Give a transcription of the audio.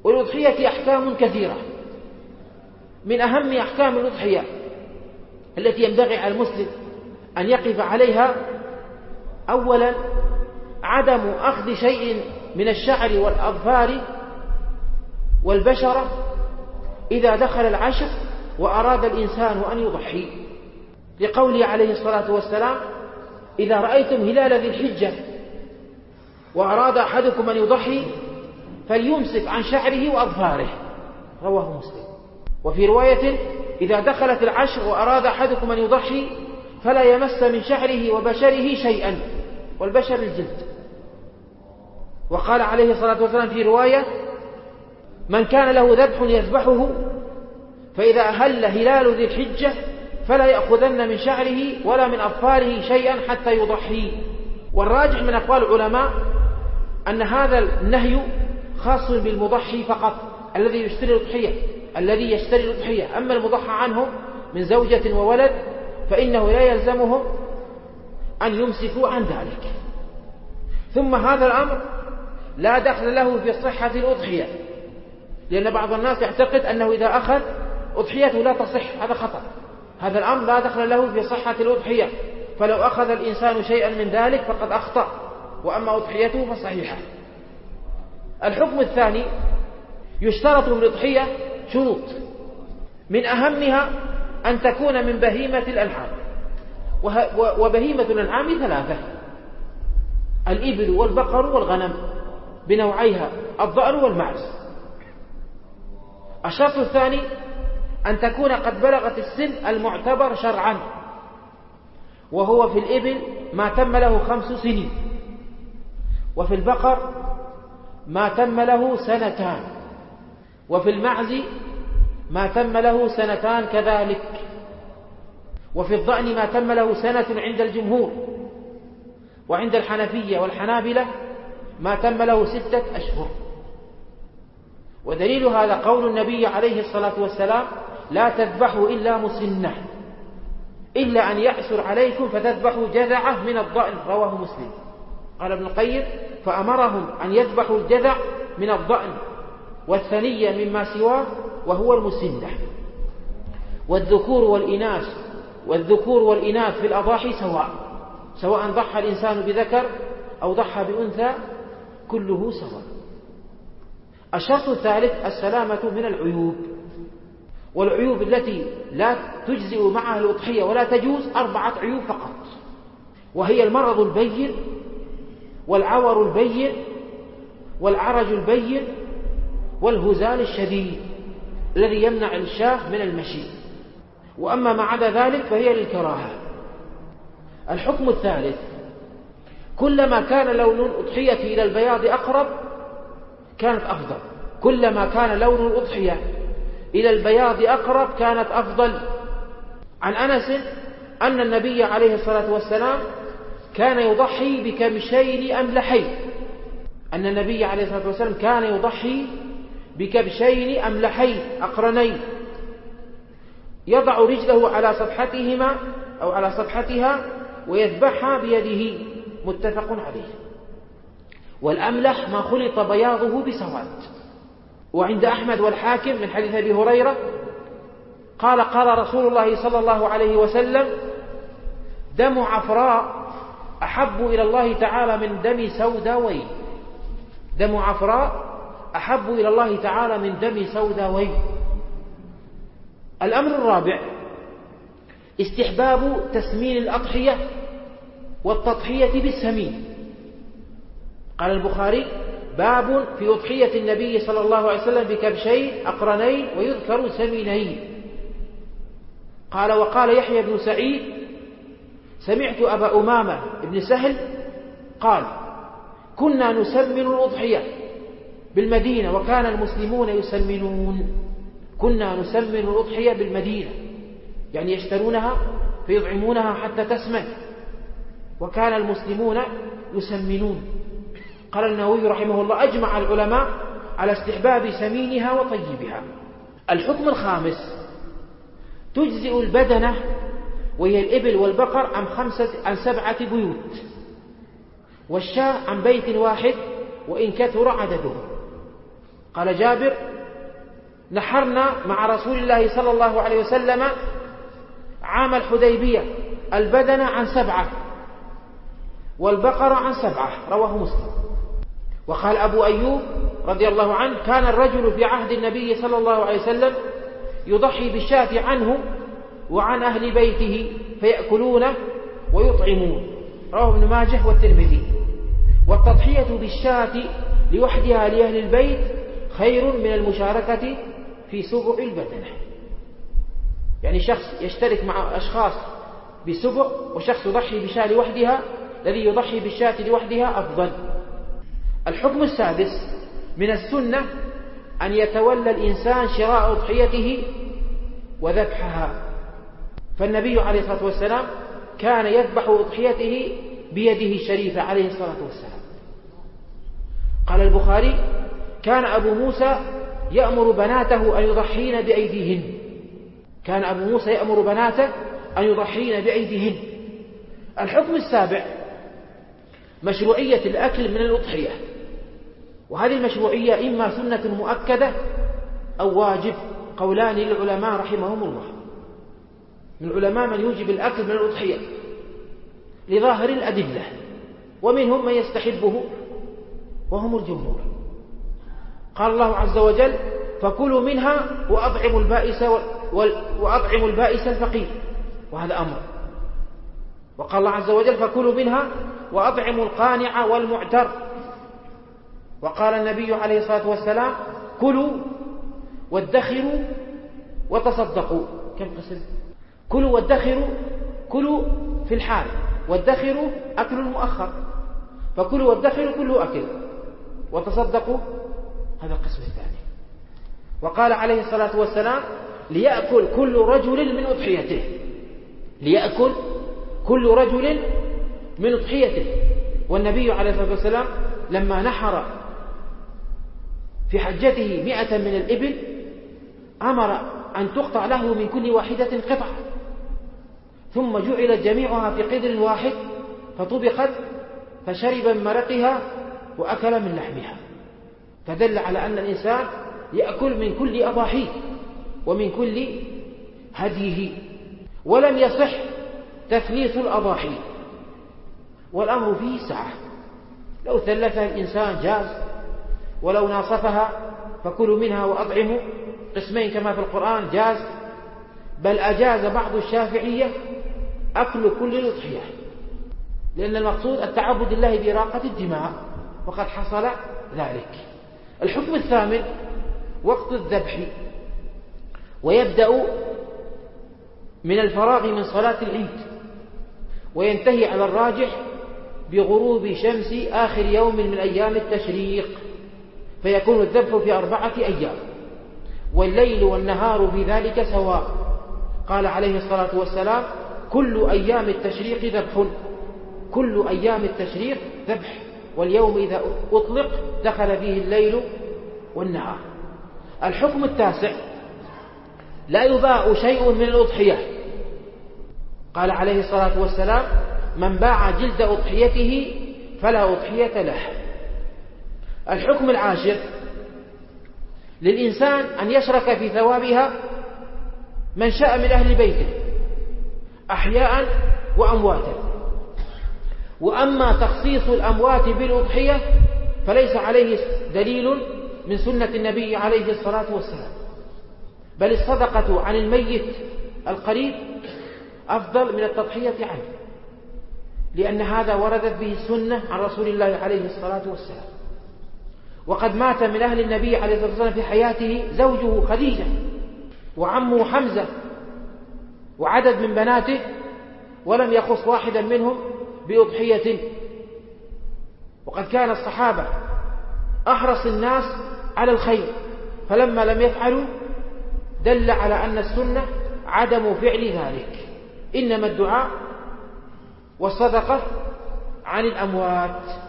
والأضحية أحكام كثيرة، من أهم أحكام الأضحية التي ينبغي على المسلم أن يقف عليها: أولا عدم أخذ شيء من الشعر والأظفار والبشرة إذا دخل العشر وأراد الإنسان أن يضحي، لقوله عليه الصلاة والسلام: إذا رأيتم هلال ذي الحجة وأراد أحدكم أن يضحي فليمسك عن شعره وأظفاره، رواه مسلم. وفي رواية: إذا دخلت العشر وأراد أحدكم أن يضحي فلا يمس من شعره وبشره شيئا، والبشر الجلد. وقال عليه الصلاة والسلام في رواية: من كان له ذبح يذبحه فإذا أهل هلال ذي الحجة فلا يأخذن من شعره ولا من أظفاره شيئا حتى يضحي. والراجح من أقوال العلماء أن هذا النهي خاص بالمضحي فقط، الذي يشتري الأضحية. أما المضحى عنه من زوجة وولد فإنه لا يلزمهم أن يمسكوا عن ذلك. ثم هذا الأمر لا دخل له في صحة الأضحية، لأن بعض الناس يعتقد أنه إذا أخذ أضحيته لا تصح، هذا خطأ. هذا الأمر لا دخل له في صحة الأضحية، فلو أخذ الإنسان شيئا من ذلك فقد أخطأ، وأما أضحيته فصحيحة. الحكم الثاني: يشترط في الأضحية شروط، من أهمها أن تكون من بهيمة الأنعام، وبهيمة الأنعام ثلاثة: الإبل والبقر والغنم بنوعيها، الضأن والمعز. الشرط الثاني: أن تكون قد بلغت السن المعتبر شرعا، وهو في الإبل ما تم له 5 سنين، وفي البقر ما تم له 2 سنين، وفي المعز ما تم له 2 سنين كذلك، وفي الضأن ما تم له 1 سنة عند الجمهور، وعند الحنفية والحنابلة ما تم له 6 أشهر. ودليل هذا قول النبي عليه الصلاة والسلام: لا تذبحوا إلا مسنة، إلا أن يأسر عليكم فتذبحوا جذعة من الضأن، رواه مسلم. قال ابن القيم: فأمرهم أن يذبحوا الجذع من الضأن والثنية مما سواه وهو المسنة. والذكور والإناث في الأضاحي سواء ضحى الإنسان بذكر أو ضحى بأنثى، كله سواء. الشرط الثالث: السلامة من العيوب، والعيوب التي لا تجزئ معها الأضحية ولا تجوز 4 عيوب فقط، وهي المرض البين، والعور البين، والعرج البين، والهزال الشديد الذي يمنع الشاه من المشي، وأما ما عدا ذلك فهي للكراهة. الحكم الثالث: كلما كان لون الأضحية إلى البياض أقرب كانت أفضل، كلما كان لون الأضحية إلى البياض أقرب كانت أفضل. عن أنس أن النبي عليه الصلاة والسلام كان يضحي بكبشين أملحين، أن النبي عليه الصلاة والسلام كان يضحي بكبشين أملحين أقرنين، يضع رجله على صفحتهما أو على صفحتها ويذبحها بيده، متفق عليه. والأملح ما خلط بياضه بسواد. وعند أحمد والحاكم من حديث أبي هريرة قال: قال رسول الله صلى الله عليه وسلم: دم عفراء أحب إلى الله تعالى من دم سوداوين. دم عفراء أحب إلى الله تعالى من دم سوداوين. الأمر الرابع: استحباب تسمين الأضحية والتضحية بالسمين. قال البخاري: باب في أضحية النبي صلى الله عليه وسلم بكبشين أقرنين ويذكر سمينين. قال: وقال يحيى بن سعيد: سمعت أبا أمامة بن سهل قال: كنا نسمن الأضحية بالمدينة وكان المسلمون يسمنون. كنا نسمن الأضحية بالمدينة، يعني يشترونها فيطعمونها حتى تسمن، وكان المسلمون يسمنون. قال النووي رحمه الله: أجمع العلماء على استحباب سمينها وطيبها. الحكم الخامس: تجزئ البدنة وهي الإبل والبقر عن 7 بيوت، والشاة عن بيت واحد وإن كثر عدده. قال جابر: نحرنا مع رسول الله صلى الله عليه وسلم عام الحديبية البدن عن 7 والبقر عن 7، رواه مسلم. وقال أبو أيوب رضي الله عنه: كان الرجل في عهد النبي صلى الله عليه وسلم يضحي بالشاة عنه وعن أهل بيته فيأكلون ويطعمون، رواه ابن ماجه والترمذي. والتضحية بالشاة لوحدها لأهل البيت خير من المشاركة في سبع البدنة. يعني شخص يشترك مع أشخاص بسبع، وشخص يضحي بشاة لوحدها، الذي يضحي بالشاة لوحدها أفضل. الحكم السادس: من السنة أن يتولى الإنسان شراء أضحيته وذبحها، فالنبي عليه الصلاة والسلام كان يذبح أضحيته بيده الشريفة عليه الصلاة والسلام. قال البخاري: كان أبو موسى يأمر بناته أن يضحين بأيديهن. كان أبو موسى يأمر بناته أن يضحين بأيديهن. الحكم السابع: مشروعية الأكل من الأضحية، وهذه المشروعية إما سنة مؤكدة أو واجب، قولان للعلماء رحمهم الله. من العلماء من يوجب الأكل من الأضحية لظاهر الأدلة، ومنهم من يستحبه وهم الجمهور. قال الله عز وجل: فكلوا منها وأطعموا البائس الفقير، وهذا أمر. وقال الله عز وجل: فكلوا منها وأطعموا القانع والمعتر. وقال النبي عليه الصلاة والسلام: كلوا وادخروا وتصدقوا. كم قسم؟ كلوا وادخروا، كلوا في الحال، وادخروا أكل المؤخر، فكلوا وادخروا كله أكل، وتصدقوا هذا القسم الثاني. وقال عليه الصلاة والسلام: ليأكل كل رجل من أضحيته، ليأكل كل رجل من أضحيته. والنبي عليه الصلاة والسلام لما نحر في حجته 100 من الإبل أمر أن تقطع له من كل واحدة قطعة، ثم جعلت جميعها في قدر واحد فطبخت فشرب من مرقها وأكل من لحمها، فدل على أن الإنسان يأكل من كل أضاحيه ومن كل هديه. ولم يصح تثليث الأضاحي، والأمر فيه سعة. لو ثلثها الإنسان جاز، ولو ناصفها فكلوا منها وأطعموا قسمين كما في القرآن جاز، بل أجاز بعض الشافعية أكل كل الأضحية، لأن المقصود التعبد الله بإراقة الدماء، وقد حصل ذلك. الحكم الثامن: وقت الذبح، ويبدأ من الفراغ من صلاة العيد، وينتهي على الراجح بغروب شمس آخر يوم من أيام التشريق، فيكون الذبح في 4 أيام، والليل والنهار في ذلك سواء. قال عليه الصلاة والسلام: كل أيام التشريق ذبح، كل أيام التشريق ذبح، واليوم إذا أطلق دخل فيه الليل والنهار. الحكم التاسع: لا يباع شيء من الأضحية. قال عليه الصلاة والسلام: من باع جلد أضحيته فلا أضحية له. الحكم العاشر: للإنسان أن يشرك في ثوابها من شاء من أهل بيته أحياء وأمواتا. وأما تخصيص الأموات بالأضحية فليس عليه دليل من سنة النبي عليه الصلاة والسلام، بل الصدقة عن الميت القريب أفضل من التضحية عنه، لأن هذا وردت به السنة عن رسول الله عليه الصلاة والسلام. وقد مات من أهل النبي عليه الصلاة والسلام في حياته زوجه خديجة وعمه حمزة وعدد من بناته، ولم يخص واحدا منهم بأضحية. وقد كان الصحابة أحرص الناس على الخير، فلما لم يفعلوا دل على أن السنة عدم فعل ذلك، إنما الدعاء والصدقة عن الأموات.